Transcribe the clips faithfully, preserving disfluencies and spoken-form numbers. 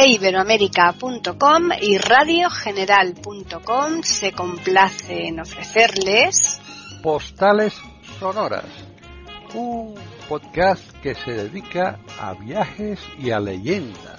e iberoamérica punto com y radio general punto com se complace en ofrecerles Postales Sonoras, un podcast que se dedica a viajes y a leyendas.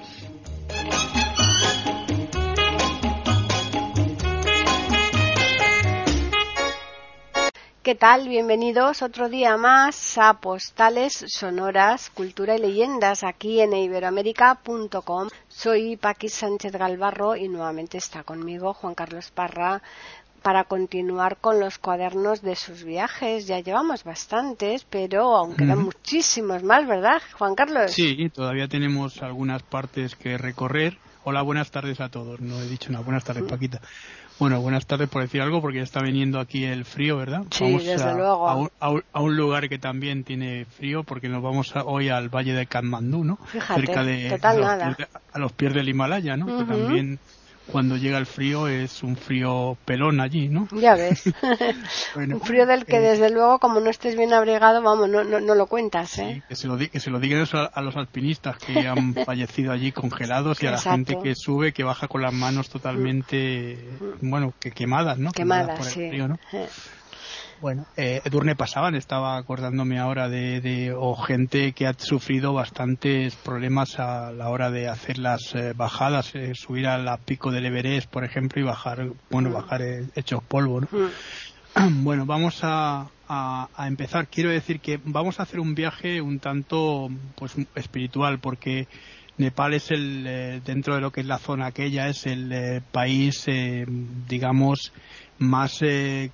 ¿Qué tal? Bienvenidos otro día más a Postales Sonoras, Cultura y Leyendas aquí en iberoamérica punto com. Soy Paqui Sánchez Galvarro y nuevamente está conmigo Juan Carlos Parra para continuar con los cuadernos de sus viajes. Ya llevamos bastantes, pero aún quedan uh-huh. muchísimos más, ¿verdad, Juan Carlos? Sí, todavía tenemos algunas partes que recorrer. Hola, buenas tardes a todos. No he dicho nada. Buenas tardes, uh-huh. Paquita. Bueno, buenas tardes por decir algo, porque ya está viniendo aquí el frío, ¿verdad? Sí, vamos desde a, luego. A un, a, un, a un lugar que también tiene frío, porque nos vamos a, hoy al Valle de Katmandú, ¿no? Fíjate, cerca de total a los, nada. Pies de, a los pies del Himalaya, ¿no? Uh-huh. Que también cuando llega el frío es un frío pelón allí, ¿no? Ya ves. Bueno, un frío del que eh, desde luego, como no estés bien abrigado, vamos, no, no, no lo cuentas, ¿eh? Sí, que se lo, di, que se lo digan eso a, a los alpinistas que han fallecido allí congelados y a Exacto. la gente que sube, que baja con las manos totalmente, mm. bueno, que quemadas, ¿no? Quemadas, quemadas por el sí. frío, ¿no? Eh. Bueno, eh, Edurne pasaban, estaba acordándome ahora de, de o gente que ha sufrido bastantes problemas a la hora de hacer las eh, bajadas, eh, subir al pico del Everest, por ejemplo, y bajar, bueno, mm. bajar eh, hechos polvo, ¿no? Mm. Bueno, vamos a, a, a empezar. Quiero decir que vamos a hacer un viaje un tanto, pues, espiritual, porque Nepal es el, eh, dentro de lo que es la zona aquella, es el eh, país, eh, digamos, más eh,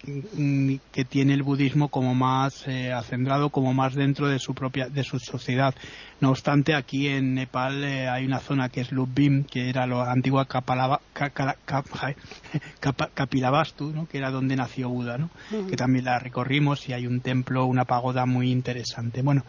que tiene el budismo como más eh, acendrado, como más dentro de su propia de su sociedad. No obstante, aquí en Nepal eh, hay una zona que es Lubim, que era la antigua Kapalava, Kap, Kap, Kap, Kapilavastu, ¿no? Que era donde nació Buda, ¿no? Uh-huh. Que también la recorrimos y hay un templo, una pagoda muy interesante. Bueno,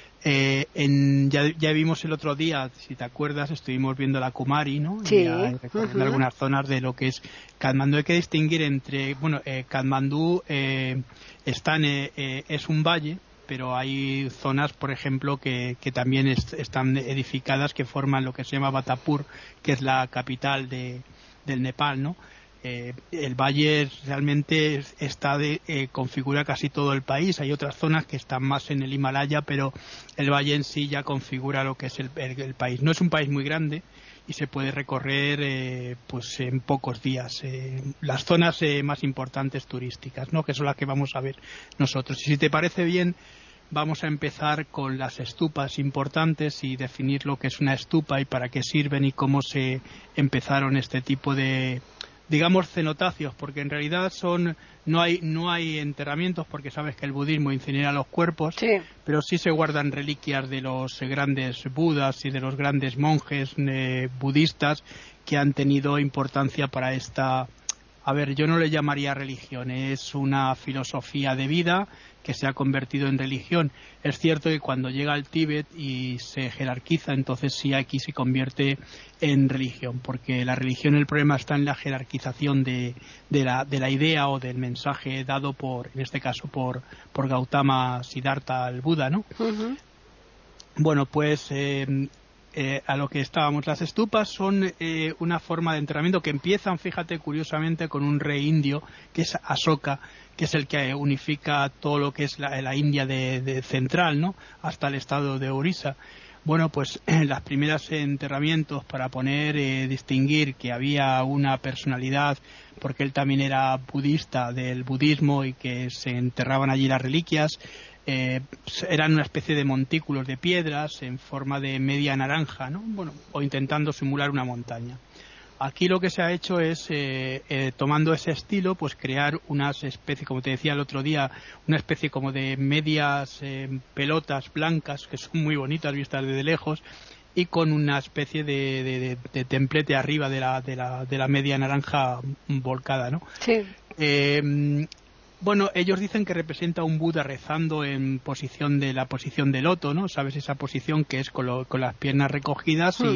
Eh, en, ya, ya vimos el otro día, si te acuerdas, estuvimos viendo la Kumari, ¿no? Sí. Y recorriendo uh-huh. algunas zonas de lo que es Katmandú. Hay que distinguir entre, bueno, eh, Katmandú eh, están, eh, eh, es un valle, pero hay zonas, por ejemplo, que, que también est- están edificadas, que forman lo que se llama Batapur, que es la capital de, del Nepal, ¿no? Eh, el valle realmente está de, eh, configura casi todo el país. Hay otras zonas que están más en el Himalaya, pero el valle en sí ya configura lo que es el, el, el país. No es un país muy grande y se puede recorrer eh, pues en pocos días eh, las zonas eh, más importantes turísticas, ¿no? Que son las que vamos a ver nosotros. Y si te parece bien, vamos a empezar con las estupas importantes y definir lo que es una estupa y para qué sirven y cómo se empezaron este tipo de, digamos, cenotafios, porque en realidad son no hay no hay enterramientos, porque sabes que el budismo incinera los cuerpos, sí. pero sí se guardan reliquias de los grandes budas y de los grandes monjes eh, budistas que han tenido importancia para esta, a ver, yo no le llamaría religión, es una filosofía de vida que se ha convertido en religión. Es cierto que cuando llega al Tíbet y se jerarquiza, entonces sí aquí se convierte en religión, porque la religión, el problema está en la jerarquización de, de, la, de la idea o del mensaje dado por, en este caso, por, por Gautama Siddhartha, el Buda, ¿no? Uh-huh. Bueno, pues eh, eh, a lo que estábamos, las estupas son eh, una forma de enterramiento que empiezan, fíjate, curiosamente, con un rey indio, que es Asoka, que es el que unifica todo lo que es la, la India de, de central, ¿no? Hasta el estado de Orissa. Bueno, pues eh, las primeras enterramientos para poner, eh, distinguir que había una personalidad, porque él también era budista del budismo y que se enterraban allí las reliquias, eh, eran una especie de montículos de piedras en forma de media naranja, ¿no? Bueno, o intentando simular una montaña. Aquí lo que se ha hecho es, eh, eh, tomando ese estilo, pues crear unas especies, como te decía el otro día, una especie como de medias eh, pelotas blancas, que son muy bonitas vistas desde lejos, y con una especie de, de, de, de templete arriba de la, de la, de la media naranja volcada, ¿no? Sí. Eh, Bueno, ellos dicen que representa un Buda rezando en posición de la posición de loto, ¿no? ¿Sabes? Esa posición que es con, lo, con las piernas recogidas y,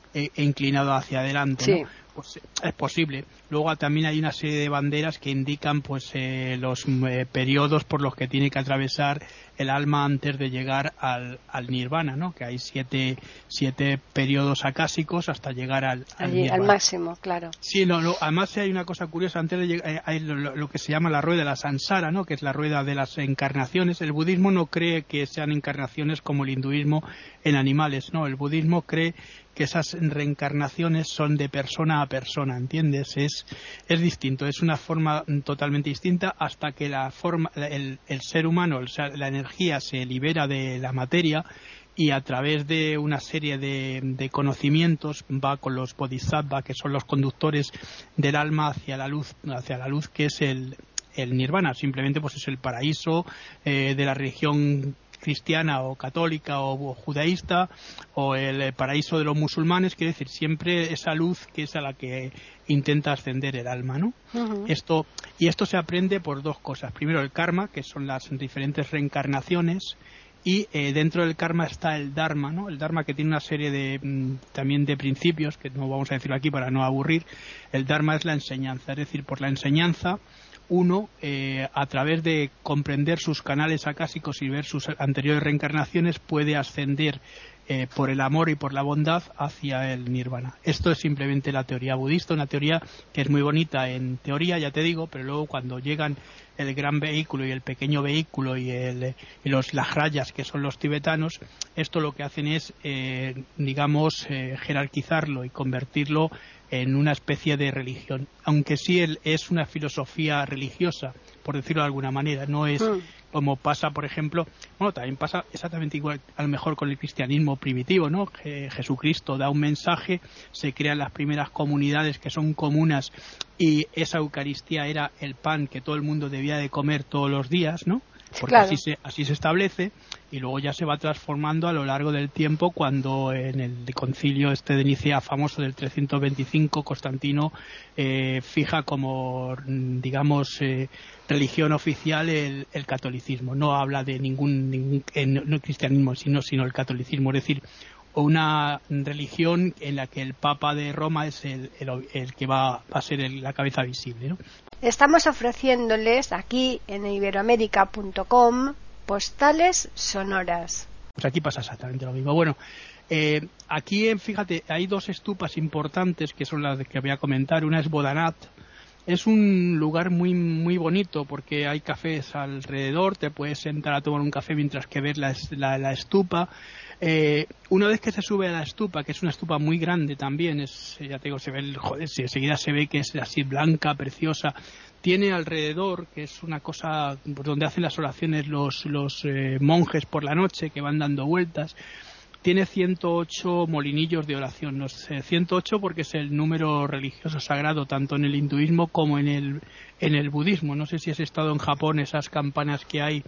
e, e inclinado hacia adelante, sí. ¿no? Pues es posible. Luego también hay una serie de banderas que indican pues eh, los eh, periodos por los que tiene que atravesar el alma antes de llegar al, al nirvana, ¿no? Que hay siete siete periodos acásicos hasta llegar al, al Allí, nirvana. Al máximo, claro. Sí, no, no, además hay una cosa curiosa, antes de llegar, eh, hay lo, lo que se llama la rueda de la samsara, ¿no? Que es la rueda de las encarnaciones. El budismo no cree que sean encarnaciones como el hinduismo en animales, no, el budismo cree que esas reencarnaciones son de persona a persona, ¿entiendes? Es, es distinto, es una forma totalmente distinta hasta que la forma, el, el ser humano, o sea, la energía se libera de la materia y a través de una serie de, de conocimientos va con los bodhisattvas, que son los conductores del alma hacia la luz, hacia la luz que es el, el nirvana. Simplemente pues es el paraíso eh, de la religión cristiana o católica o, o judaísta, o el paraíso de los musulmanes, quiere decir siempre esa luz que es a la que intenta ascender el alma, ¿no? Uh-huh. Esto, y esto se aprende por dos cosas. Primero el karma, que son las diferentes reencarnaciones, y eh, dentro del karma está el dharma, ¿no? El dharma, que tiene una serie de mm, también de principios, que no vamos a decirlo aquí para no aburrir. El dharma es la enseñanza, es decir, por la enseñanza uno, eh, a través de comprender sus canales acásicos y ver sus anteriores reencarnaciones, puede ascender eh, por el amor y por la bondad hacia el nirvana. Esto es simplemente la teoría budista, una teoría que es muy bonita en teoría, ya te digo, pero luego cuando llegan el gran vehículo y el pequeño vehículo y, el, y los las rayas, que son los tibetanos, esto lo que hacen es, eh, digamos, eh, jerarquizarlo y convertirlo en una especie de religión, aunque sí él es una filosofía religiosa, por decirlo de alguna manera, no es mm. como pasa, por ejemplo, bueno, también pasa exactamente igual a lo mejor con el cristianismo primitivo, ¿no? Je- Jesucristo da un mensaje, se crean las primeras comunidades que son comunas y esa Eucaristía era el pan que todo el mundo debía de comer todos los días, ¿no? Porque claro. así se así se establece, y luego ya se va transformando a lo largo del tiempo, cuando en el concilio este de Nicea famoso del trescientos veinticinco Constantino eh, fija como, digamos, eh, religión oficial el, el catolicismo. No habla de ningún, ningún eh, no el cristianismo sino sino el catolicismo, es decir, una religión en la que el Papa de Roma es el, el, el que va a ser el, la cabeza visible, ¿no? Estamos ofreciéndoles aquí en iberoamérica punto com postales sonoras. Pues aquí pasa exactamente lo mismo. Bueno, eh, aquí, fíjate, hay dos estupas importantes que son las que voy a comentar. Una es Bodanat. Es un lugar muy muy bonito porque hay cafés alrededor, te puedes sentar a tomar un café mientras que ves la, la, la estupa. Eh, una vez que se sube a la estupa, que es una estupa muy grande también, es, ya te digo, se ve el, joder, si enseguida se ve que es así blanca, preciosa. Tiene alrededor, que es una cosa donde hacen las oraciones los, los eh, monjes por la noche, que van dando vueltas. Tiene ciento ocho molinillos de oración. No sé, ciento ocho porque es el número religioso sagrado tanto en el hinduismo como en el en el budismo. No sé si has estado en Japón, esas campanas que hay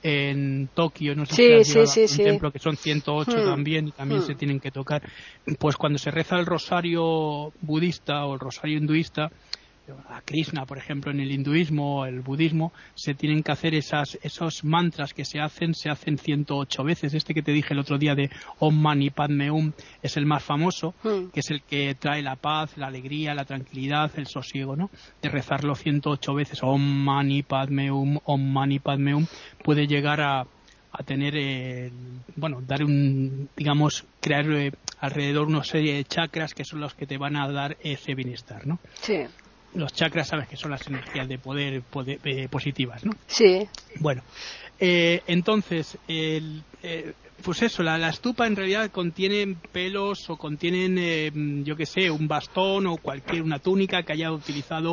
en Tokio, no sé sí, si has sí, llegado sí, a un sí. templo que son ciento ocho hmm. también, y también hmm. se tienen que tocar. Pues cuando se reza el rosario budista o el rosario hinduista, a Krishna, por ejemplo, en el hinduismo o el budismo, se tienen que hacer esas esos mantras que se hacen, se hacen ciento ocho veces. Este que te dije el otro día de Om Mani Padme Hum es el más famoso, mm. que es el que trae la paz, la alegría, la tranquilidad, el sosiego, ¿no? De rezarlo ciento ocho veces, Om Mani Padme Hum, Om Mani Padme Hum, puede llegar a a tener, eh, bueno, dar un, digamos, crear eh, alrededor una serie de chakras que son los que te van a dar ese bienestar, ¿no? Sí. Los chakras, sabes que son las energías de poder, poder eh, positivas, ¿no? Sí. Bueno, eh, entonces, el, eh, pues eso, la, la estupa en realidad contiene pelos o contienen, eh, yo qué sé, un bastón o cualquier, una túnica que haya utilizado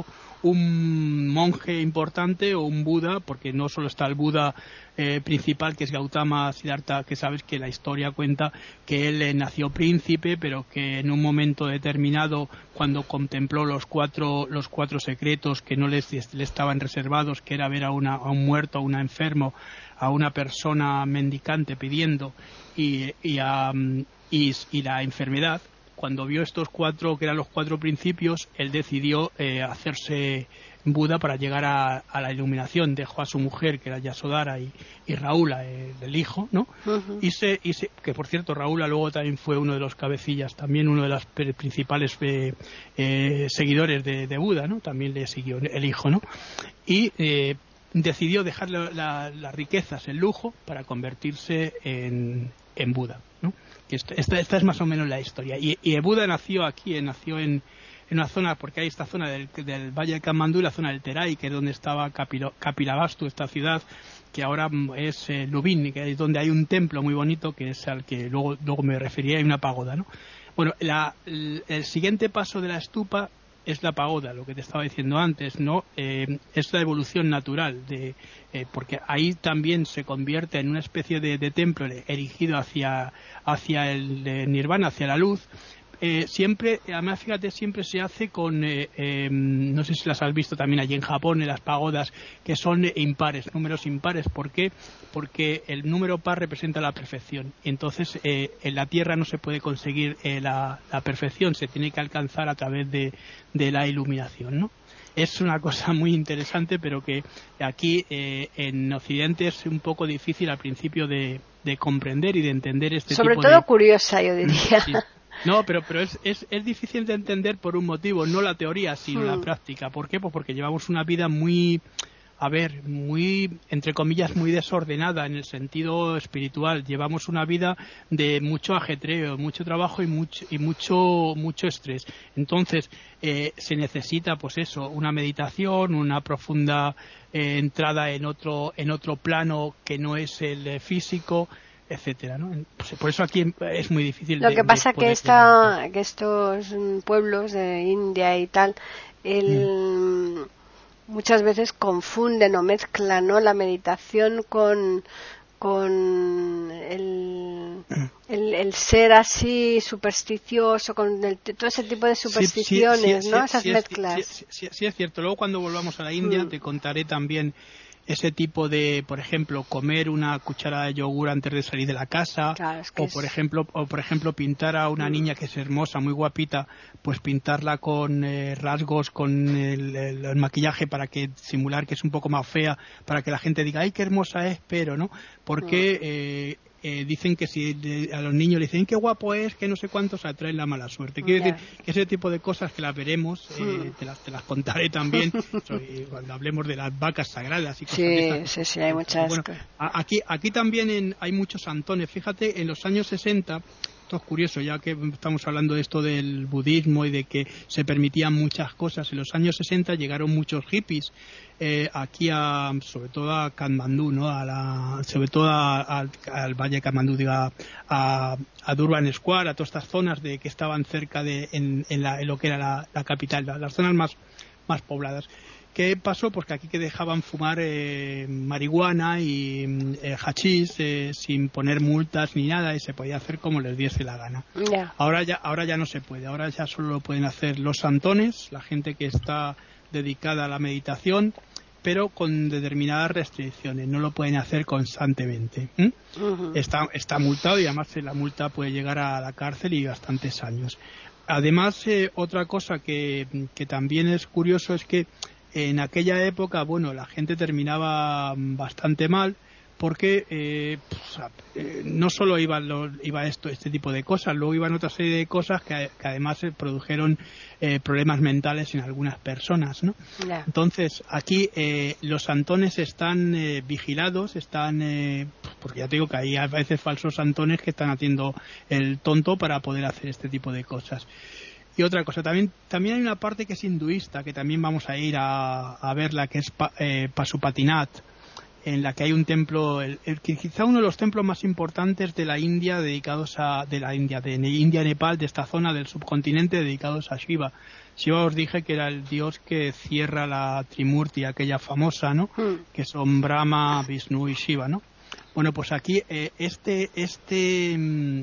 un monje importante o un Buda, porque no solo está el Buda eh, principal, que es Gautama Siddhartha, que sabes que la historia cuenta que él eh, nació príncipe, pero que en un momento determinado, cuando contempló los cuatro los cuatro secretos que no le estaban reservados, que era ver a, una, a un muerto, a un enfermo, a una persona mendicante pidiendo y, y, a, y, y la enfermedad, cuando vio estos cuatro, que eran los cuatro principios, él decidió eh, hacerse Buda para llegar a, a la iluminación. Dejó a su mujer, que era Yasodhara, y, y Raula, eh, el hijo, ¿no? Uh-huh. Y se, y se, que por cierto, Raula luego también fue uno de los cabecillas, también uno de los principales eh, eh, seguidores de, de Buda, ¿no? También le siguió el hijo, ¿no? Y eh, decidió dejar la, la, las riquezas, el lujo, para convertirse en, en Buda, ¿no? Esta, esta, esta es más o menos la historia. Y, y Buda nació aquí, nació en, en una zona, porque hay esta zona del, del Valle de Kamandú y la zona del Terai, que es donde estaba Kapilo, Kapilavastu, esta ciudad, que ahora es eh, Lubin, que es donde hay un templo muy bonito, que es al que luego, luego me refería, hay una pagoda, ¿no? Bueno, la, el, el siguiente paso de la estupa es la pagoda, lo que te estaba diciendo antes, ¿no? Eh, es la evolución natural, de, eh, porque ahí también se convierte en una especie de, de templo erigido hacia, hacia el de Nirvana, hacia la luz. Eh, siempre, además fíjate, siempre se hace con, eh, eh, no sé si las has visto también allí en Japón, en las pagodas, que son impares, números impares. ¿Por qué? Porque el número par representa la perfección. Entonces, eh, en la Tierra no se puede conseguir eh, la, la perfección, se tiene que alcanzar a través de, de la iluminación, ¿no? Es una cosa muy interesante, pero que aquí eh, en Occidente es un poco difícil al principio de, de comprender y de entender este Sobre tipo de... Sobre todo curiosa, yo diría. Sí. No, pero pero es, es es difícil de entender por un motivo, no la teoría, sino hmm. la práctica. ¿Por qué? Pues porque llevamos una vida muy, a ver, muy, entre comillas, muy desordenada en el sentido espiritual. Llevamos una vida de mucho ajetreo, mucho trabajo y mucho y mucho mucho estrés. Entonces, eh, se necesita, pues eso, una meditación, una profunda eh, entrada en otro en otro plano que no es el eh, físico, etcétera, ¿no? Por eso aquí es muy difícil. Lo de, que pasa de que esta, que estos pueblos de India y tal, el, mm. muchas veces confunden o mezclan, ¿no?, la meditación con con el, el, el ser así supersticioso, con el, todo ese tipo de supersticiones, sí, sí, sí, ¿no? Sí, Esas sí, mezclas. Sí, sí, sí, sí, es cierto. Luego cuando volvamos a la India mm. te contaré también ese tipo de, por ejemplo, comer una cucharada de yogur antes de salir de la casa, claro, es que o por es... ejemplo, o por ejemplo pintar a una mm. niña que es hermosa, muy guapita, pues pintarla con eh, rasgos, con el, el, el maquillaje para que simular que es un poco más fea, para que la gente diga, ay, qué hermosa es, pero no, porque mm. eh, eh, dicen que si de, a los niños le dicen qué guapo es, que no sé cuántos, atraen la mala suerte. Quiero yeah. decir que ese tipo de cosas que las veremos, eh, mm. te, las, te las contaré también sobre, cuando hablemos de las vacas sagradas y cosas sí, de estas. Sí, sí, hay muchas. Bueno, aquí, aquí también en, hay muchos santones. Fíjate, en los años sesenta, esto es curioso, ya que estamos hablando de esto del budismo y de que se permitían muchas cosas. En los años sesenta llegaron muchos hippies eh, aquí, a, sobre todo a Katmandú, ¿no? A la, sobre todo a, a, al Valle de Katmandú, digo, a, a, a Durban Square, a todas estas zonas de que estaban cerca de en, en, la, en lo que era la, la capital, la, las zonas más, más pobladas. ¿Qué pasó? Pues que aquí que dejaban fumar eh, marihuana y eh, hachís eh, sin poner multas ni nada, y se podía hacer como les diese la gana. Yeah. Ahora ya ahora ya no se puede, ahora ya solo lo pueden hacer los santones, la gente que está dedicada a la meditación, pero con determinadas restricciones, no lo pueden hacer constantemente. ¿Mm? Uh-huh. Está, está multado y además la multa puede llegar a la cárcel y bastantes años. Además, eh, otra cosa que, que también es curioso es que en aquella época, bueno, la gente terminaba bastante mal porque eh, pues, eh, no solo iba, lo, iba esto, este tipo de cosas, luego iban otra serie de cosas que, que además eh, produjeron eh, problemas mentales en algunas personas, ¿no? Yeah. Entonces, aquí eh, los santones están eh, vigilados, están, eh, porque ya te digo que hay a veces falsos santones que están haciendo el tonto para poder hacer este tipo de cosas. Y otra cosa, también también hay una parte que es hinduista, que también vamos a ir a, a verla, que es pa, eh, Pasupatinat, en la que hay un templo, el, el, quizá uno de los templos más importantes de la India, dedicados a, de la India, de India, Nepal, de esta zona del subcontinente, dedicados a Shiva. Shiva os dije que era el dios que cierra la Trimurti, aquella famosa, ¿no? Mm. Que son Brahma, Vishnu y Shiva, ¿no? Bueno, pues aquí eh, este, este,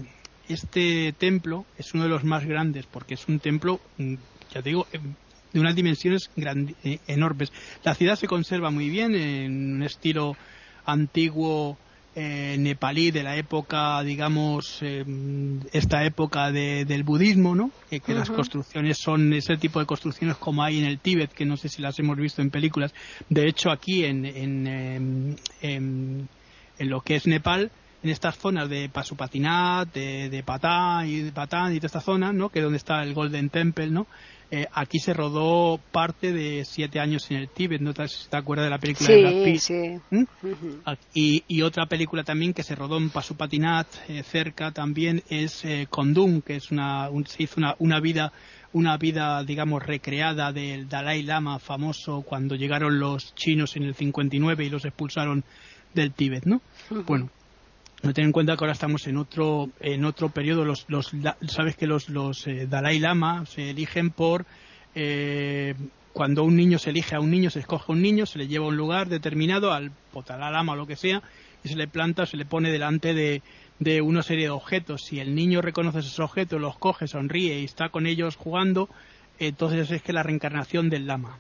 este templo es uno de los más grandes, porque es un templo, ya te digo, de unas dimensiones grand- enormes. La ciudad se conserva muy bien en un estilo antiguo eh, nepalí de la época, digamos, eh, esta época de, del budismo, ¿no? Que, que uh-huh. las construcciones son ese tipo de construcciones como hay en el Tíbet, que no sé si las hemos visto en películas. De hecho, aquí en, en, en, en, en lo que es Nepal, en estas zonas de Pasupatinat, de, de Patán y de Patán y de esta zona, ¿no? Que es donde está el Golden Temple, ¿no? Eh, aquí se rodó parte de Siete años en el Tíbet, ¿no te, te acuerdas de la película sí, de Brad Pitt? Sí, ¿Mm? uh-huh. y, y otra película también que se rodó en Pasupatinat, eh, cerca también, es eh, Kondum, que es una, un, se hizo una, una vida, una vida, digamos, recreada del Dalai Lama famoso cuando llegaron los chinos en el cincuenta y nueve y los expulsaron del Tíbet, ¿no? Uh-huh. Bueno. No ten en cuenta que ahora estamos en otro en otro periodo. Los, los sabes que los los eh, Dalai Lama se eligen por eh, cuando un niño se elige a un niño, se escoge a un niño, se le lleva a un lugar determinado, al Dalai Lama o lo que sea, y se le planta, se le pone delante de, de una serie de objetos. Si el niño reconoce esos objetos, los coge, sonríe y está con ellos jugando, entonces es que la reencarnación del Lama.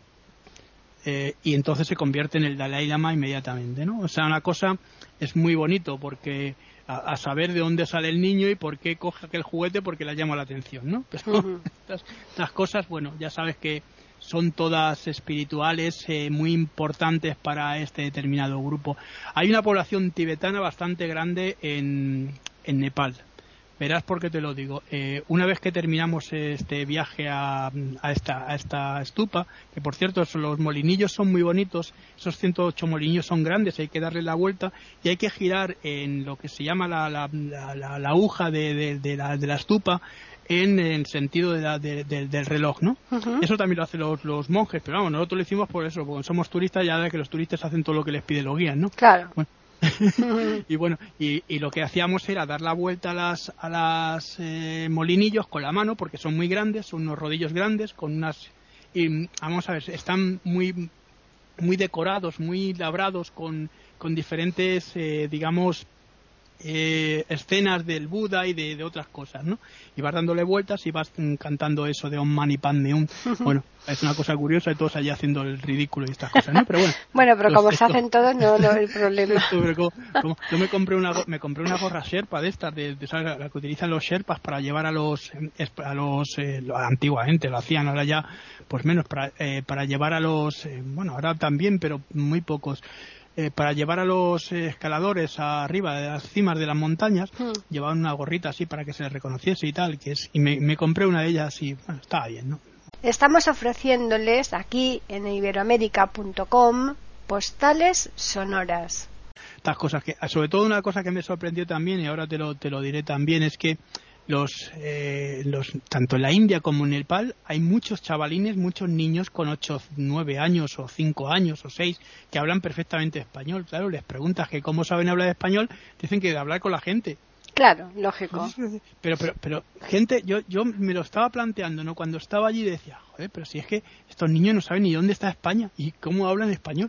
Eh, y entonces se convierte en el Dalai Lama inmediatamente, ¿no? O sea, una cosa es muy bonito porque a, a saber de dónde sale el niño y por qué coge aquel juguete, porque le llama la atención, ¿no? Pero uh-huh. estas, estas cosas, bueno, ya sabes que son todas espirituales, eh, muy importantes para este determinado grupo. Hay una población tibetana bastante grande en, en Nepal. Verás por qué te lo digo. Eh, una vez que terminamos este viaje a, a, esta, a esta estupa, que por cierto los molinillos son muy bonitos, esos ciento ocho molinillos son grandes, hay que darle la vuelta y hay que girar en lo que se llama la, la, la, la, la aguja de, de, de, la, de la estupa en el sentido de la, de, de, del reloj, ¿no? Uh-huh. Eso también lo hacen los, los monjes, pero vamos, nosotros lo hicimos por eso, porque somos turistas, ya de que los turistas hacen todo lo que les pide los guías, ¿no? Claro. Bueno. y bueno y, y lo que hacíamos era dar la vuelta a las a las eh, molinillos con la mano, porque son muy grandes, son unos rodillos grandes con unas y vamos a ver, están muy muy decorados, muy labrados con con diferentes eh, digamos eh, escenas del Buda y de, de otras cosas, ¿no? Y vas dándole vueltas y vas mm, cantando eso de Om Mani Padme Hum. Bueno, es una cosa curiosa y todos allí haciendo el ridículo y estas cosas, ¿no? Pero bueno. Bueno, pero como esto, se hacen todos, no, no hay problema. Esto, pero como, como, yo me compré una me compré una gorra Sherpa de estas, de, de ¿sabes? La que utilizan los Sherpas para llevar a los a los eh, antiguamente lo hacían, ahora ya pues menos para eh, para llevar a los eh, bueno, ahora también, pero muy pocos. Eh, para llevar a los eh, escaladores arriba de las cimas de las montañas, hmm. llevaban una gorrita así para que se les reconociese y tal, que es y me, me compré una de ellas y bueno, estaba bien, ¿no? Estamos ofreciéndoles aquí en iberoamérica punto com postales sonoras. Estas cosas que, sobre todo una cosa que me sorprendió también, y ahora te lo te lo diré también, es que los eh, los tanto en la India como en Nepal hay muchos chavalines, muchos niños con ocho, nueve años o cinco años o seis que hablan perfectamente español. Claro, les preguntas que cómo saben hablar español, dicen que de hablar con la gente. Claro, lógico. Pero pero pero gente, yo yo me lo estaba planteando, ¿no? Cuando estaba allí decía, joder, pero si es que estos niños no saben ni dónde está España y cómo hablan español.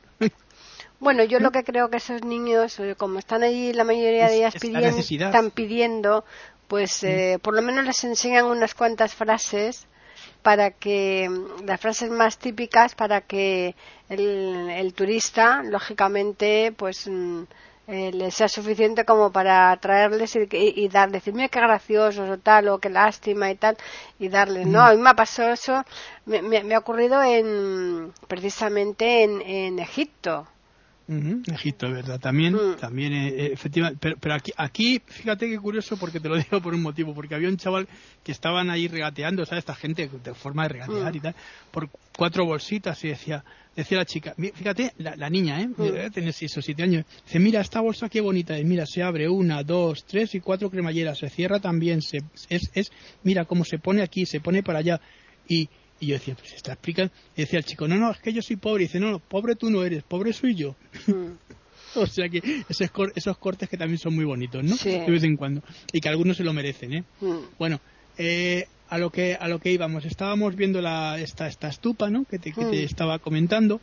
Bueno, yo lo que creo que esos niños, como están allí la mayoría de ellas pidiendo, están pidiendo, pues eh, por lo menos les enseñan unas cuantas frases para que, las frases más típicas para que el, el turista, lógicamente, pues eh, les sea suficiente como para atraerles y, y, y dar, decir, mira qué graciosos o tal, o qué lástima y tal, y darles, ¿no? A mí me ha pasado eso, me, me, me ha ocurrido en, precisamente en, en Egipto. Uh-huh. Egipto, es verdad, también, mm. también eh, efectivamente, pero, pero aquí, aquí, fíjate qué curioso, porque te lo digo por un motivo, porque había un chaval que estaban ahí regateando, ¿sabes? Esta gente de forma de regatear mm. y tal, por cuatro bolsitas y decía, decía la chica, fíjate, la, la niña, ¿eh? Mm. Tiene seis o siete años, dice, mira esta bolsa qué bonita, y mira, se abre una, dos, tres y cuatro cremalleras, se cierra también, se, es, es, mira cómo se pone aquí, se pone para allá, y Y yo decía, pues esta explica. Y decía el chico, no, no, es que yo soy pobre. Y dice, no, no, pobre tú no eres, pobre soy yo. Mm. O sea que esos, esos cortes que también son muy bonitos, ¿no? Sí. De vez en cuando. Y que algunos se lo merecen, ¿eh? Mm. Bueno, eh, a lo que a lo que íbamos, estábamos viendo la esta esta estupa, ¿no? Que te, que te mm. estaba comentando.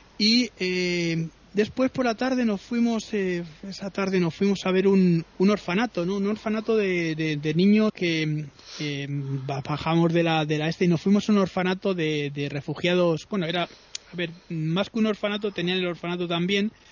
Y eh, después por la tarde nos fuimos, eh, esa tarde nos fuimos a ver un, un orfanato, ¿no? Un orfanato de, de, de niños que eh, bajamos de la de la este y nos fuimos a un orfanato de, de refugiados. Bueno, era, a ver, más que un orfanato, tenían el orfanato también,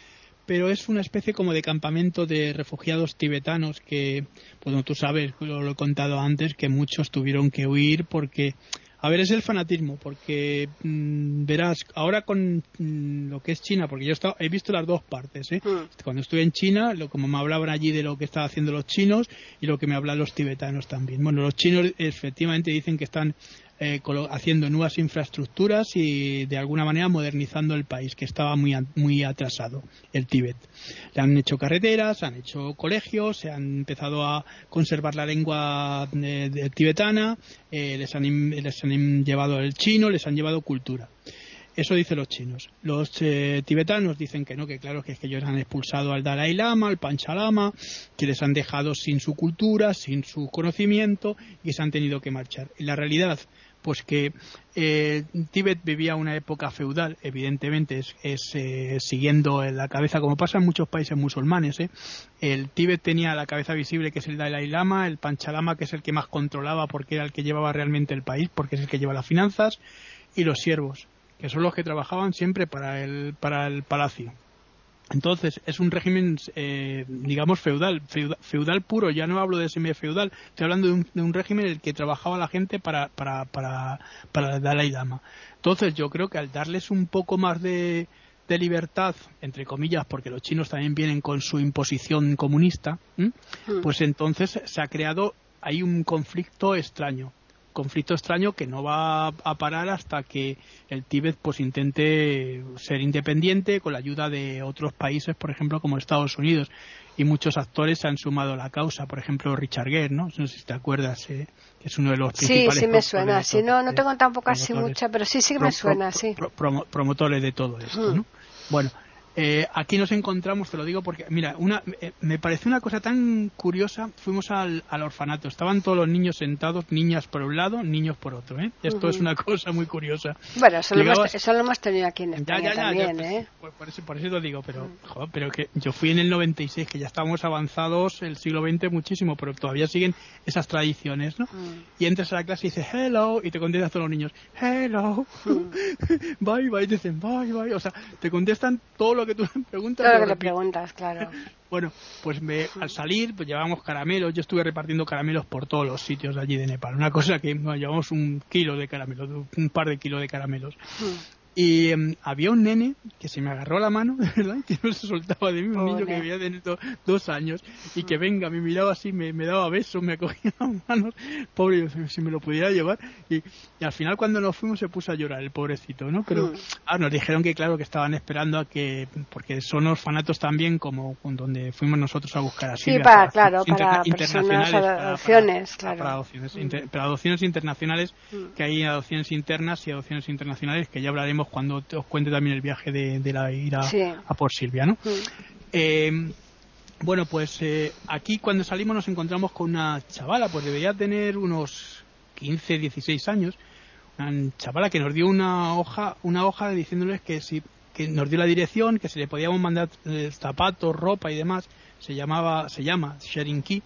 pero es una especie como de campamento de refugiados tibetanos que, bueno, tú sabes, lo, lo he contado antes, que muchos tuvieron que huir porque, a ver, es el fanatismo, porque mmm, verás, ahora con mmm, lo que es China, porque yo he, estado, he visto las dos partes, ¿eh? Mm. Cuando estuve en China, lo, como me hablaban allí de lo que estaban haciendo los chinos y lo que me hablan los tibetanos también. Bueno, los chinos efectivamente dicen que están Eh, haciendo nuevas infraestructuras y de alguna manera modernizando el país, que estaba muy muy atrasado, el Tíbet. Le han hecho carreteras, han hecho colegios, se han empezado a conservar la lengua de, de tibetana, eh, les, han, les han llevado el chino, les han llevado cultura. Eso dicen los chinos. Los eh, tibetanos dicen que no, que claro, que es que ellos han expulsado al Dalai Lama, al Pancha Lama, que les han dejado sin su cultura, sin su conocimiento y se han tenido que marchar. Y la realidad, pues que eh, Tíbet vivía una época feudal, evidentemente es, es eh, siguiendo la cabeza, como pasa en muchos países musulmanes. ¿eh? El Tíbet tenía la cabeza visible, que es el Dalai Lama, el Pancha Lama, que es el que más controlaba porque era el que llevaba realmente el país, porque es el que lleva las finanzas, y los siervos, que son los que trabajaban siempre para el, para el palacio. Entonces, es un régimen, eh, digamos, feudal, feudal, feudal puro. Ya no hablo de semi-feudal, estoy hablando de un, de un régimen en el que trabajaba la gente para, para, para, para el Dalai Lama. Entonces, yo creo que al darles un poco más de, de libertad, entre comillas, porque los chinos también vienen con su imposición comunista, ¿m? pues entonces se ha creado ahí un conflicto extraño. conflicto extraño que no va a parar hasta que el Tíbet pues intente ser independiente con la ayuda de otros países, por ejemplo como Estados Unidos, y muchos actores se han sumado a la causa, por ejemplo Richard Gere, ¿no? No sé si te acuerdas, eh, que es uno de los principales. Sí, sí me suena, sí, no, no tengo tampoco así mucha, pero sí, sí que me suena, sí. Pro, pro, promotores de todo esto, mm. ¿no? Bueno, Eh, aquí nos encontramos, te lo digo porque, mira, una, eh, me pareció una cosa tan curiosa. Fuimos al, al orfanato, estaban todos los niños sentados, niñas por un lado, niños por otro, ¿eh? Esto uh-huh. es una cosa muy curiosa. Bueno, eso, Llegabas... lo, hemos, eso lo hemos tenido aquí en España ya, ya, ya, también, ya, ¿eh? Pues, por, eso, por eso lo digo, pero, uh-huh. joder, pero que yo fui en el noventa y seis, que ya estábamos avanzados el siglo veinte muchísimo, pero todavía siguen esas tradiciones, ¿no? Uh-huh. Y entras a la clase y dices, hello, y te contestan todos los niños, hello, uh-huh. bye, bye, dicen, bye, bye, o sea, te contestan todo lo que tú preguntas. Claro que le preguntas, claro. Bueno, pues me, al salir, pues llevábamos caramelos. Yo estuve repartiendo caramelos por todos los sitios de allí de Nepal. Una cosa que bueno, llevamos un kilo de caramelos, un par de kilos de caramelos. Mm. Y um, había un nene que se me agarró la mano, de verdad, que no se soltaba de mí, un Pobre. niño que había tenido dos años y que venga, me miraba así, me, me daba besos, me cogía las manos, pobre, si me lo pudiera llevar. Y, y al final cuando nos fuimos se puso a llorar el pobrecito, ¿no? Pero mm. ah, nos dijeron que claro, que estaban esperando a que, porque son orfanatos también como donde fuimos nosotros a buscar asilo. Sí, para, claro, para personas, adopciones, para, claro. Para adopciones, mm. inter, para adopciones internacionales, mm. que hay adopciones internas y adopciones internacionales, que ya hablaremos cuando te os cuente también el viaje de, de la ir a, sí. a por Silvia, ¿no? Sí. Eh, bueno, pues eh, aquí cuando salimos nos encontramos con una chavala, pues debería tener unos quince, dieciséis años, una chavala que nos dio una hoja, una hoja diciéndoles que si que nos dio la dirección, que si le podíamos mandar eh, zapatos, ropa y demás. Se llamaba, se llama Sharing Key.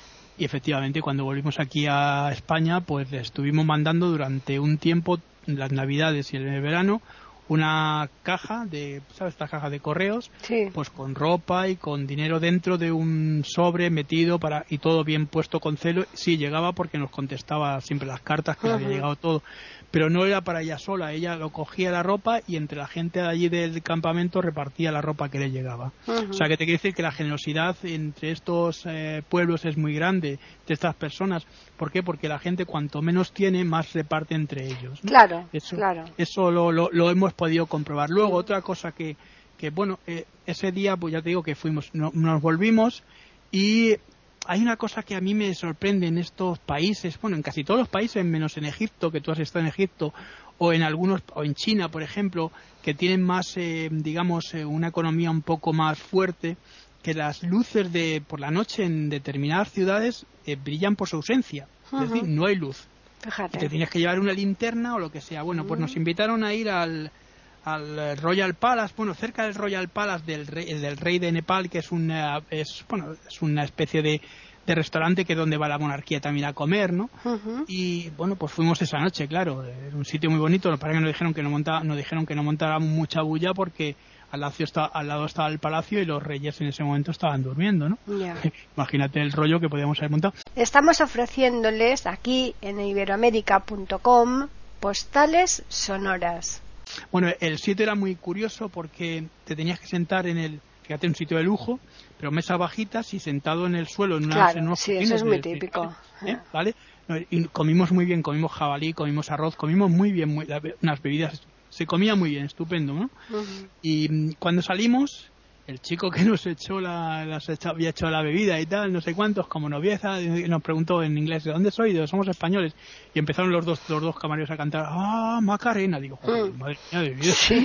Y efectivamente cuando volvimos aquí a España, pues le estuvimos mandando durante un tiempo, las navidades y el verano, una caja de, ¿sabes? Esta caja de correos, sí. pues con ropa y con dinero dentro de un sobre metido para y todo bien puesto con celo. Sí, llegaba porque nos contestaba siempre las cartas, que uh-huh. le había llegado todo. Pero no era para ella sola, ella lo cogía la ropa y entre la gente de allí del campamento repartía la ropa que le llegaba. Uh-huh. O sea, que te quiero decir que la generosidad entre estos eh, pueblos es muy grande, de estas personas. ¿Por qué? Porque la gente cuanto menos tiene, más reparte entre ellos, ¿no? Claro, eso, claro. Eso lo, lo, lo hemos podido comprobar. Luego, uh-huh. otra cosa que, que bueno, eh, ese día, pues ya te digo que fuimos, no, nos volvimos y... Hay una cosa que a mí me sorprende en estos países, bueno, en casi todos los países, menos en Egipto, que tú has estado en Egipto, o en algunos, o en China, por ejemplo, que tienen más, eh, digamos, eh, una economía un poco más fuerte, que las luces de por la noche en determinadas ciudades eh, brillan por su ausencia, uh-huh. es decir, no hay luz. Fíjate. Y te tienes que llevar una linterna o lo que sea. Bueno, uh-huh. pues nos invitaron a ir al... al Royal Palace, bueno, cerca del Royal Palace del rey, del rey de Nepal, que es una es bueno es una especie de, de restaurante que es donde va la monarquía también a comer, ¿no? Uh-huh. Y bueno, pues fuimos esa noche, claro, era un sitio muy bonito. Para que nos dijeron que no montaba, nos dijeron que no montáramos mucha bulla porque al lado, está, al lado estaba el palacio y los reyes en ese momento estaban durmiendo, ¿no? Yeah. Imagínate el rollo que podíamos haber montado. Estamos ofreciéndoles aquí en iberoamérica punto com postales sonoras. Bueno, el sitio era muy curioso porque te tenías que sentar en el, fíjate, un sitio de lujo, pero mesas bajitas y sentado en el suelo en unas, claro, en unos sí, eso es muy de, típico. ¿eh? ¿Vale? Y comimos muy bien, comimos jabalí, comimos arroz, comimos muy bien, muy, unas bebidas, se comía muy bien, estupendo, ¿no? Uh-huh. Y cuando salimos, el chico que nos echó la, las echa, había hecho la bebida y tal, no sé cuántos, como novieza, nos preguntó en inglés, ¿de dónde soy? ¿De somos españoles? Y empezaron los dos los dos camareros a cantar, ¡ah, Macarena! Digo, joder, mm. madre mía de vida. Sí.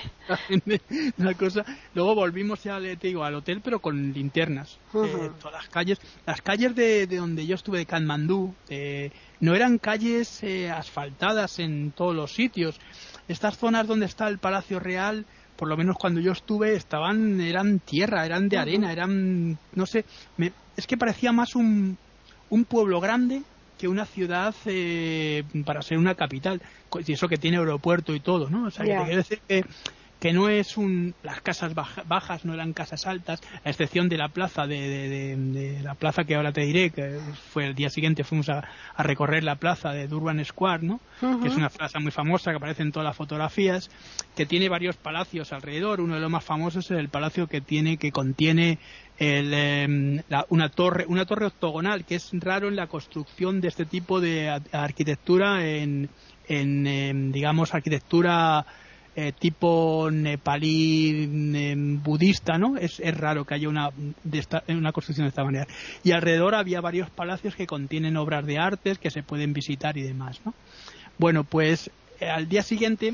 Una cosa. Luego volvimos ya, te digo, al hotel, pero con linternas. Uh-huh. Eh, todas las calles, las calles de, de donde yo estuve, de Katmandú, eh, no eran calles eh, asfaltadas en todos los sitios. Estas zonas donde está el Palacio Real, por lo menos cuando yo estuve, estaban, eran tierra, eran de arena, eran, no sé, me, es que parecía más un, un pueblo grande que una ciudad eh, para ser una capital, y eso que tiene aeropuerto y todo, ¿no? O sea, yeah. que te quiero decir que, que no es un, las casas baja, bajas no eran casas altas, a excepción de la plaza, de, de, de, de la plaza que ahora te diré, que fue el día siguiente, fuimos a, a recorrer la plaza de Durban Square, ¿no? Uh-huh. Que es una plaza muy famosa que aparece en todas las fotografías, que tiene varios palacios alrededor. Uno de los más famosos es el palacio que tiene, que contiene el, eh, la, una torre, una torre octogonal, que es raro en la construcción de este tipo de a, arquitectura en, en eh, digamos arquitectura Eh, tipo nepalí eh, budista, ¿no? Es, es raro que haya una, de esta, una construcción de esta manera. Y alrededor había varios palacios que contienen obras de artes que se pueden visitar y demás, ¿no? Bueno, pues eh, al día siguiente,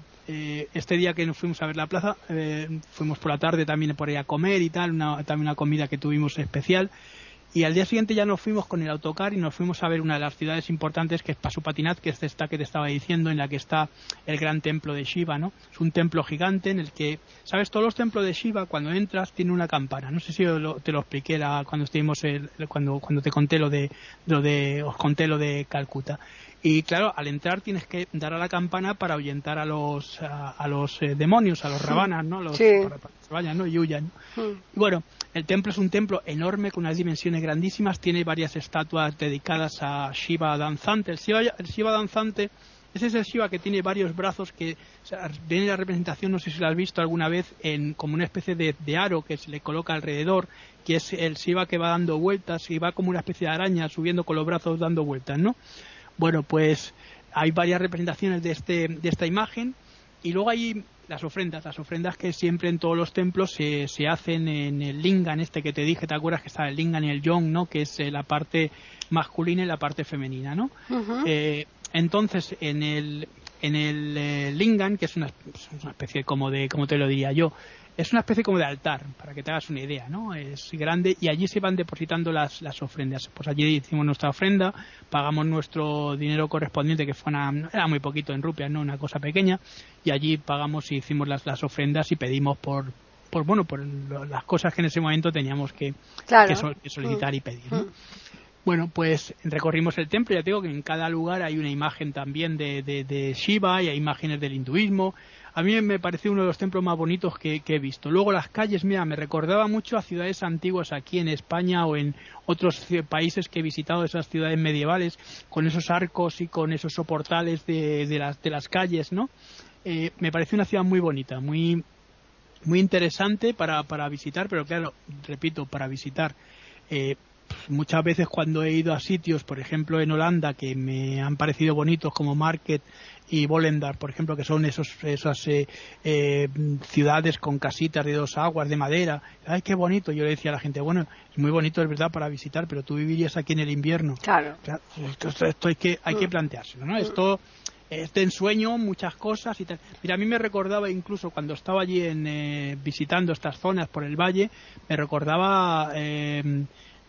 eh, este día que nos fuimos a ver la plaza, eh, fuimos por la tarde también por ahí a comer y tal, una, también una comida que tuvimos especial. Y al día siguiente ya nos fuimos con el autocar y nos fuimos a ver una de las ciudades importantes, que es Pasupatinat, que es esta que te estaba diciendo, en la que está el gran templo de Shiva, ¿no? Es un templo gigante en el que, ¿sabes? Todos los templos de Shiva, cuando entras, tienen una campana. No sé si lo, te lo expliqué la, cuando estuvimos, el, cuando cuando te conté lo de, lo de, os conté lo de Calcuta. Y claro, al entrar tienes que dar a la campana para ahuyentar a los a, a los eh, demonios, a los ravanas, ¿no? Los, sí. para, para que se vayan, ¿no? Y huyan. Sí. Y bueno, el templo es un templo enorme con unas dimensiones grandísimas, tiene varias estatuas dedicadas a Shiva danzante. El Shiva, el Shiva danzante, ese es el Shiva que tiene varios brazos, que o sea, viene la representación, no sé si lo has visto alguna vez, en como una especie de, de aro que se le coloca alrededor, que es el Shiva que va dando vueltas y va como una especie de araña subiendo con los brazos dando vueltas, ¿no? Bueno, pues hay varias representaciones de este de esta imagen y luego hay las ofrendas, las ofrendas que siempre en todos los templos se, se hacen en el lingam este que te dije, ¿te acuerdas que está el lingam y el yong, ¿no? Que es eh, la parte masculina y la parte femenina, ¿no? Uh-huh. Eh, entonces en el en el eh, lingam, que es una, una especie como de, como te lo diría yo, es una especie como de altar, para que te hagas una idea, ¿no? Es grande y allí se van depositando las, las ofrendas. Pues allí hicimos nuestra ofrenda, pagamos nuestro dinero correspondiente, que fue una, era muy poquito en rupias, ¿no? Una cosa pequeña, y allí pagamos y hicimos las, las ofrendas y pedimos por, por bueno, por las cosas que en ese momento teníamos que, claro. que, sol, que solicitar mm. y pedir, ¿no? Mm. Bueno, pues recorrimos el templo, ya te digo que en cada lugar hay una imagen también de, de, de Shiva y hay imágenes del hinduismo. A mí me pareció uno de los templos más bonitos que, que he visto. Luego las calles, mira, me recordaba mucho a ciudades antiguas aquí en España o en otros países que he visitado, esas ciudades medievales, con esos arcos y con esos soportales de, de, las, de las calles, ¿no? Eh, me pareció una ciudad muy bonita, muy, muy interesante para, para visitar, pero claro, repito, para visitar. Eh, muchas veces cuando he ido a sitios, por ejemplo en Holanda, que me han parecido bonitos como Market y Volendam, por ejemplo, que son esos esas eh, eh, ciudades con casitas de dos aguas de madera, ay, qué bonito. Yo le decía a la gente, bueno, es muy bonito, es verdad, para visitar, pero tú vivirías aquí en el invierno. Claro. Claro, esto, esto, esto hay que hay mm. que planteárselo, ¿no? Mm. Esto es de ensueño, muchas cosas y tal. Mira, a mí me recordaba incluso cuando estaba allí en, eh, visitando estas zonas por el valle, me recordaba eh,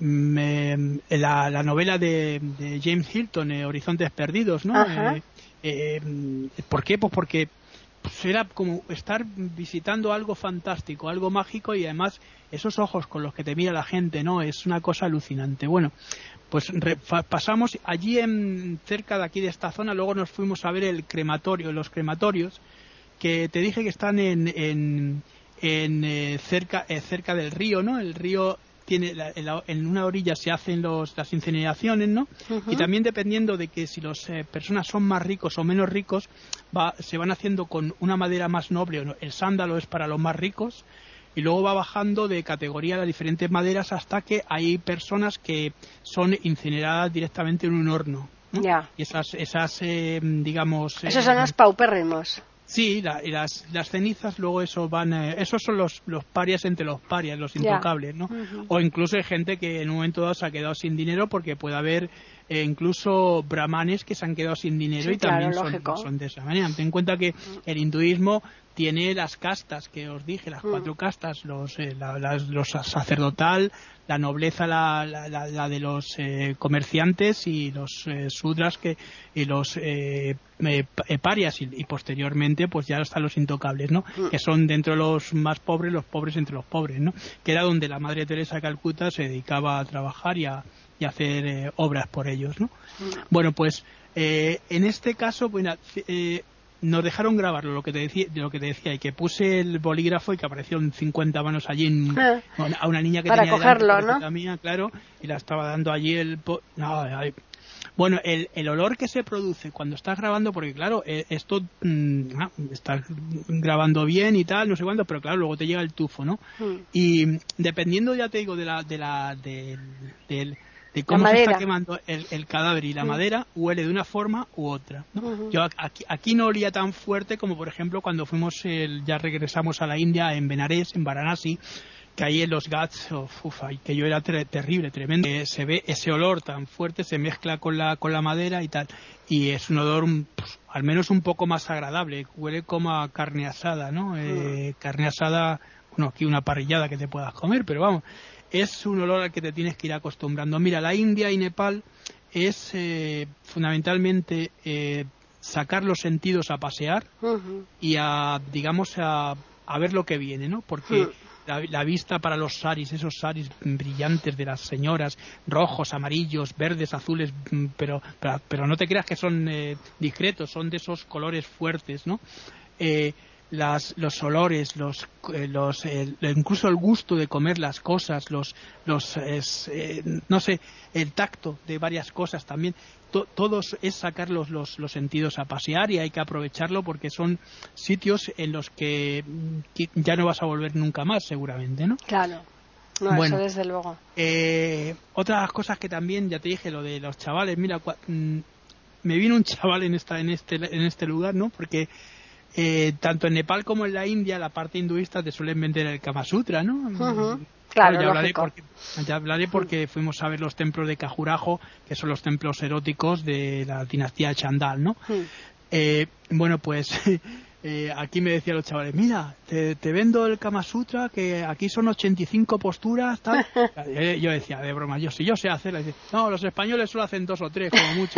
Me, la, la novela de, de James Hilton, eh, Horizontes Perdidos, ¿no? Eh, eh, ¿Por qué? Pues porque pues era como estar visitando algo fantástico, algo mágico, y además esos ojos con los que te mira la gente, ¿no? Es una cosa alucinante. Bueno, pues re, fa, pasamos allí en, cerca de aquí de esta zona, luego nos fuimos a ver el crematorio, los crematorios, que te dije que están en, en en eh, cerca eh, cerca del río, ¿no? El río tiene la, en, la, en una orilla se hacen los, las incineraciones, ¿no? Uh-huh. Y también dependiendo de que si las eh, personas son más ricos o menos ricos, va, se van haciendo con una madera más noble. ¿No? El sándalo es para los más ricos y luego va bajando de categoría las diferentes maderas hasta que hay personas que son incineradas directamente en un horno, ¿no? Yeah. Y esas, esas eh, digamos... Esos eh, son los paupérrimos. Sí, la, y las, las cenizas luego eso van, eh, esos son los, los parias entre los parias, los intocables, ¿no? Uh-huh. O incluso hay gente que en un momento dado se ha quedado sin dinero porque puede haber eh, incluso brahmanes que se han quedado sin dinero sí, y claro, también son, son de esa manera. Ten en cuenta que uh-huh. el hinduismo tiene las castas que os dije, las uh-huh. cuatro castas, los, eh, la, las, los sacerdotal, la nobleza, la, la, la, la de los eh, comerciantes y los eh, sudras que y los eh, eh, parias y, y posteriormente pues ya están los intocables, ¿no? Uh-huh. Que son dentro de los más pobres, los pobres entre los pobres, ¿no? Que era donde la Madre Teresa de Calcuta se dedicaba a trabajar y a, y a hacer eh, obras por ellos, ¿no? Uh-huh. Bueno, pues eh, en este caso, bueno, eh, nos dejaron grabarlo, lo que te decía, lo que te decía, y que puse el bolígrafo y que aparecieron cincuenta manos allí en, ah, a una niña que para tenía cogerlo, delante, ¿no? Mía, claro, y la estaba dando allí el... Po- no, ay. Bueno, el, el olor que se produce cuando estás grabando, porque claro, eh, esto mmm, ah, estás grabando bien y tal, no sé cuánto, pero claro, luego te llega el tufo, ¿no? Mm. Y dependiendo, ya te digo, de la, de la, del, del de cómo se está quemando el, el cadáver y la uh-huh. madera, huele de una forma u otra, ¿no? Uh-huh. Yo aquí, aquí no olía tan fuerte como, por ejemplo, cuando fuimos, el, ya regresamos a la India, en Benares, en Varanasi, que ahí en los Ghats, oh, ufa, que yo era ter- terrible, tremendo. Eh, se ve ese olor tan fuerte, se mezcla con la con la madera y tal, y es un olor, pues, al menos un poco más agradable, huele como a carne asada, ¿no? Eh, uh-huh. Carne asada, bueno, aquí una parrillada que te puedas comer, pero vamos... Es un olor al que te tienes que ir acostumbrando. Mira, la India y Nepal es eh, fundamentalmente eh, sacar los sentidos a pasear uh-huh. y a, digamos, a, a ver lo que viene, ¿no? Porque uh-huh. la, la vista para los saris, esos saris brillantes de las señoras, rojos, amarillos, verdes, azules, pero, pero, pero no te creas que son eh, discretos, son de esos colores fuertes, ¿no? Eh, Las, los olores, los, eh, los eh, incluso el gusto de comer las cosas, los, los es, eh, no sé, el tacto de varias cosas también, to, todos es sacar los, los, los sentidos a pasear y hay que aprovecharlo porque son sitios en los que, que ya no vas a volver nunca más seguramente, ¿no? Claro. No, bueno, eso desde luego. Eh, otras cosas que también, ya te dije, lo de los chavales, mira, cua, mm, me vino un chaval en esta en este en este lugar, ¿no? Porque Eh, tanto en Nepal como en la India, la parte hinduista te suelen vender el Kama Sutra, ¿no? Uh-huh. Claro, ya hablaré lógico. porque, ya hablaré porque fuimos a ver los templos de Khajuraho, que son los templos eróticos de la dinastía Chandal, ¿no? Uh-huh. Eh, bueno, pues eh, aquí me decían los chavales, mira, te, te vendo el Kama Sutra, que aquí son ochenta y cinco posturas, tal. Yo decía, de broma, yo si yo sé hacerla. Dice, no, los españoles solo hacen dos o tres, como mucho.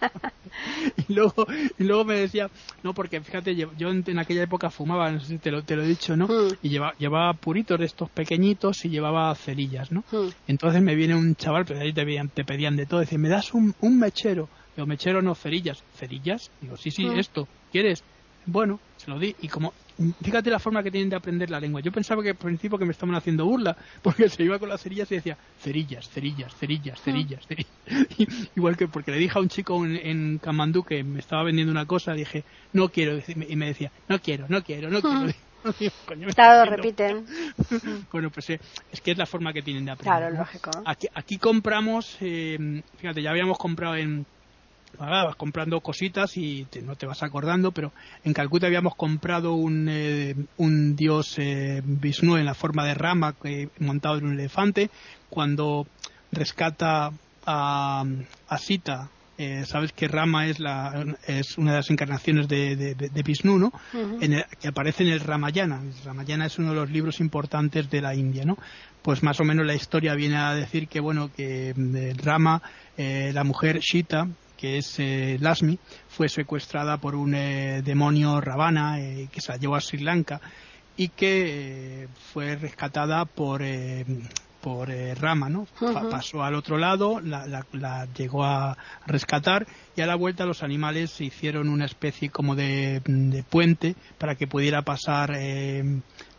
y, luego, y luego me decía, no, porque fíjate, yo en, en aquella época fumaba, no sé si te lo, te lo he dicho, ¿no? Mm. Y llevaba, llevaba puritos de estos pequeñitos y llevaba cerillas, ¿no? Mm. Entonces me viene un chaval, pero ahí te pedían, te pedían de todo, dice, ¿me das un, un mechero? Digo, mechero no, cerillas. ¿Cerillas? Digo, sí, sí, mm. esto, ¿quieres? Bueno, se lo di y como, fíjate la forma que tienen de aprender la lengua. Yo pensaba que al principio que me estaban haciendo burla, porque se iba con las cerillas y decía cerillas, cerillas, cerillas, cerillas, cerillas. Y, igual que porque le dije a un chico en, en Kamandú que me estaba vendiendo una cosa, dije, no quiero, y me decía, no quiero, no quiero, no quiero. Coño, claro, repiten. Bueno, pues eh, es que es la forma que tienen de aprender. Claro, ¿no? lógico. Aquí, aquí compramos, eh, fíjate, ya habíamos comprado en... Ah, vas comprando cositas y te, no te vas acordando, pero en Calcuta habíamos comprado un, eh, un dios eh, Vishnu en la forma de rama eh, montado en un elefante. Cuando rescata a, a Sita, eh, sabes que Rama es la es una de las encarnaciones de, de, de Vishnu, ¿no? Uh-huh. En el, que aparece en el Ramayana. El Ramayana es uno de los libros importantes de la India, ¿no? Pues más o menos la historia viene a decir que, bueno, que eh, Rama, eh, la mujer Sita, que es eh, Lasmi, fue secuestrada por un eh, demonio Ravana eh, que se la llevó a Sri Lanka y que eh, fue rescatada por eh, por eh, Rama, ¿no? Uh-huh. Pasó al otro lado, la, la, la llegó a rescatar y a la vuelta los animales se hicieron una especie como de, de puente para que pudiera pasar eh,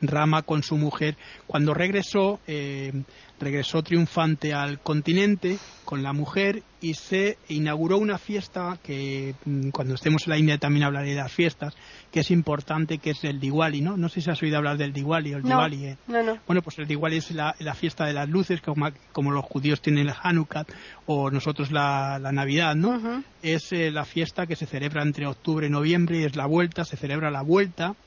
Rama con su mujer. Cuando regresó, eh, regresó triunfante al continente con la mujer y se inauguró una fiesta que cuando estemos en la India también hablaré de las fiestas, que es importante, que es el Diwali, ¿no? No sé si has oído hablar del Diwali o el no, Diwali. ¿eh? No, no. Bueno, pues el Diwali es la, la fiesta de las luces, como, como los judíos tienen el Hanukkah o nosotros la, la Navidad, ¿no? Uh-huh. Es eh, la fiesta que se celebra entre octubre y noviembre y es la vuelta, se celebra la vuelta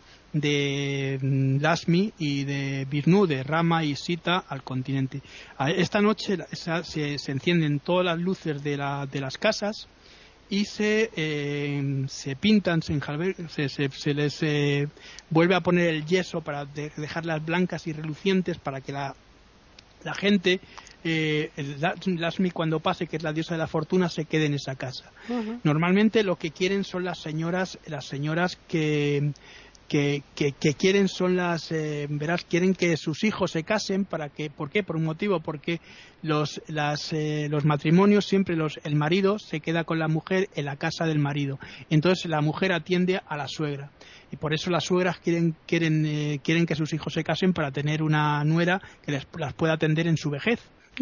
de Lakshmi y de Vishnu, de Rama y Sita al continente. Esta noche se, se encienden todas las luces de, la, de las casas y se, eh, se pintan, se, se, se, se les eh, vuelve a poner el yeso para de, dejarlas blancas y relucientes para que la, la gente, eh, el Lakshmi cuando pase, que es la diosa de la fortuna, se quede en esa casa. Uh-huh. Normalmente lo que quieren son las señoras, las señoras que Que, que, que quieren son las eh, verás quieren que sus hijos se casen para que ¿por qué? Por un motivo, porque los las eh, los matrimonios siempre los el marido se queda con la mujer en la casa del marido, entonces la mujer atiende a la suegra y por eso las suegras quieren quieren eh, quieren que sus hijos se casen para tener una nuera que les, las pueda atender en su vejez.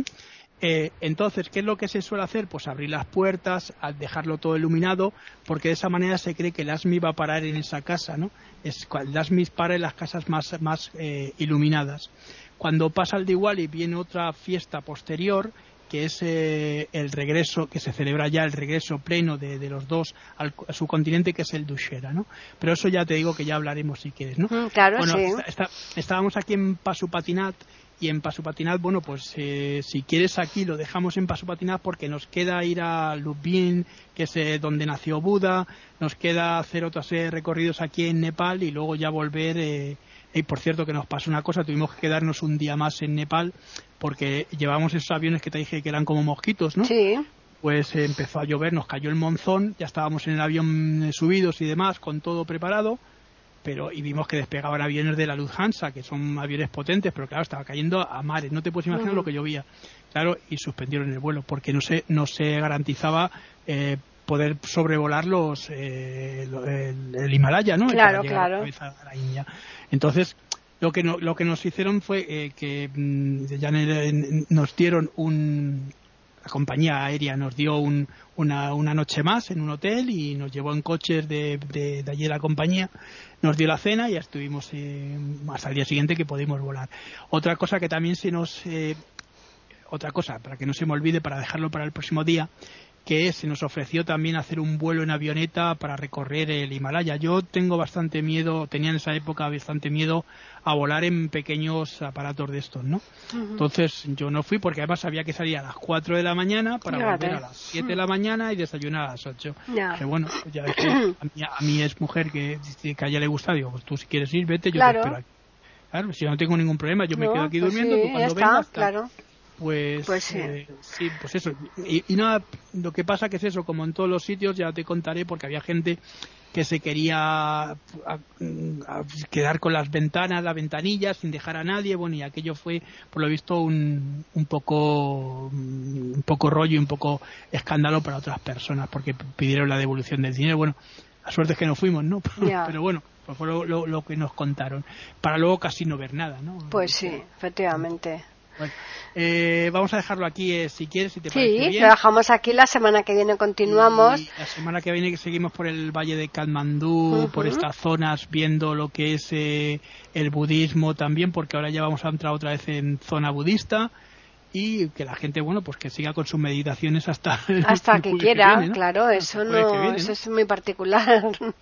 Eh, entonces, ¿qué es lo que se suele hacer? Pues abrir las puertas, al dejarlo todo iluminado, porque de esa manera se cree que el Lakshmi va a parar en esa casa, ¿no? Es, el Lakshmi para en las casas más, más eh, iluminadas. Cuando pasa el Diwali viene otra fiesta posterior, que es eh, el regreso, que se celebra ya el regreso pleno de, de los dos al, a su continente, que es el Dussehra, ¿no? Pero eso ya te digo que ya hablaremos si quieres, ¿no? Mm, claro, bueno, sí. Está, está, estábamos aquí en Pasupatinat. Y en Pasupatinat, bueno, pues eh, si quieres aquí lo dejamos en Pasupatinat porque nos queda ir a Lubin, que es eh, donde nació Buda, nos queda hacer otros eh, recorridos aquí en Nepal y luego ya volver. Eh, y por cierto que nos pasó una cosa, tuvimos que quedarnos un día más en Nepal porque llevamos esos aviones que te dije que eran como mosquitos, ¿no? Sí. Pues eh, empezó a llover, nos cayó el monzón, ya estábamos en el avión eh, subidos y demás, con todo preparado. Pero y vimos que despegaban aviones de la Lufthansa, que son aviones potentes, pero claro, estaba cayendo a mares, no te puedes imaginar uh-huh. lo que llovía, claro, y suspendieron el vuelo, porque no se, no se garantizaba eh, poder sobrevolar los eh, el, el Himalaya, ¿no? Claro, claro. A la India. Entonces, lo que, no, lo que nos hicieron fue eh, que mm, ya nos dieron un... La compañía aérea nos dio un, una, una noche más en un hotel y nos llevó en coches de, de, de allí la compañía, nos dio la cena y ya estuvimos eh, hasta el día siguiente que pudimos volar. Otra cosa que también se nos... Eh, otra cosa, para que no se me olvide, para dejarlo para el próximo día, que se nos ofreció también hacer un vuelo en avioneta para recorrer el Himalaya. Yo tengo bastante miedo, tenía en esa época bastante miedo a volar en pequeños aparatos de estos, ¿no? Uh-huh. Entonces yo no fui porque además había que salir a las cuatro de la mañana para Fíjate. volver a las siete de la mañana y desayunar a las ocho. Yeah. Que bueno, pues ya dije, a mi, a mi es mujer que, que a ella le gusta, digo, pues tú si quieres ir, vete, yo claro. te espero aquí. Claro, si yo no tengo ningún problema, yo no, me quedo aquí pues durmiendo, sí, tú cuando está, vengas... Claro. Pues, pues sí. Eh, sí, pues eso. Y, y nada, lo que pasa que es eso, como en todos los sitios, ya te contaré, porque había gente que se quería a, a quedar con las ventanas, las ventanillas, sin dejar a nadie, bueno, y aquello fue, por lo visto, un, un poco un poco rollo y un poco escándalo para otras personas, porque pidieron la devolución del dinero. Bueno, la suerte es que no fuimos, ¿no? Yeah. Pero bueno, pues fue lo, lo, lo que nos contaron, para luego casi no ver nada, ¿no? Pues sí, efectivamente. Bueno, eh, vamos a dejarlo aquí eh, si quieres, si te sí, parece bien. Sí, lo dejamos aquí, la semana que viene continuamos. Y la semana que viene que seguimos por el Valle de Katmandú, uh-huh. por estas zonas, viendo lo que es eh, el budismo también, porque ahora ya vamos a entrar otra vez en zona budista. Y que la gente, bueno, pues que siga con sus meditaciones hasta hasta que quiera, que viene, ¿no? Claro, eso no, viene, ¿no? Eso es muy particular.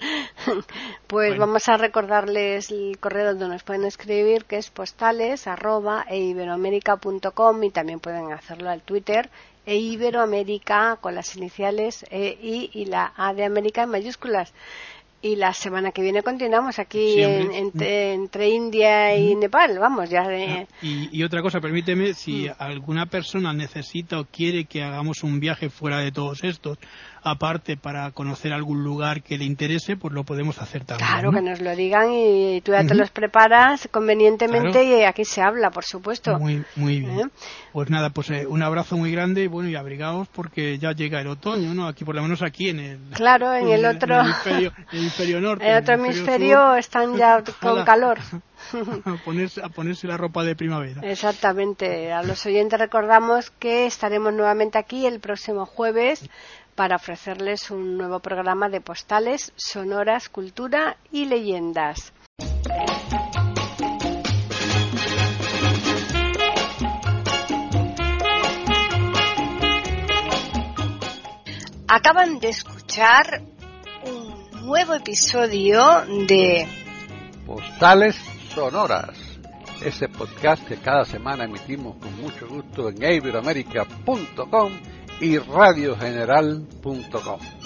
Pues bueno. Vamos a recordarles el correo donde nos pueden escribir, que es postales arroba eiberoamerica punto com, y también pueden hacerlo al Twitter eiberoamerica con las iniciales E, I y la A de América en mayúsculas. Y la semana que viene continuamos aquí en, entre, entre India y Nepal, vamos, ya de... Y, y otra cosa, permíteme, si mm. alguna persona necesita o quiere que hagamos un viaje fuera de todos estos, aparte para conocer algún lugar que le interese, pues lo podemos hacer también. Claro, ¿no? Que nos lo digan y tú ya uh-huh. te los preparas convenientemente, claro. Y aquí se habla, por supuesto. Muy, muy bien. ¿Eh? Pues nada, pues eh, un abrazo muy grande y bueno, y abrigaos porque ya llega el otoño, ¿no? Aquí, por lo menos aquí en el... Claro, en, en el, el otro... En el hemisferio, el hemisferio norte. En otro hemisferio sur, están ya con la, calor. A ponerse, a ponerse la ropa de primavera. Exactamente. A los oyentes recordamos que estaremos nuevamente aquí el próximo jueves para ofrecerles un nuevo programa de postales, sonoras, cultura y leyendas. Acaban de escuchar un nuevo episodio de Postales Sonoras, ese podcast que cada semana emitimos con mucho gusto en iberoamerica punto com y radio general punto com.